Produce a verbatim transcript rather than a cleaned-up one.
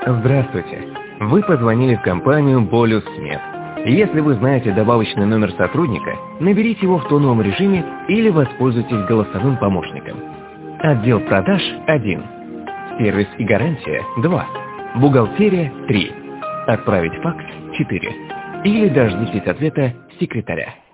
Здравствуйте. Вы позвонили в компанию «Болюс-Смет». Если вы знаете добавочный номер сотрудника, наберите его в тоновом режиме или воспользуйтесь голосовым помощником. Отдел продаж – один. Сервис и гарантия – два. Бухгалтерия – три. Отправить факс – четыре. Или дождитесь ответа секретаря.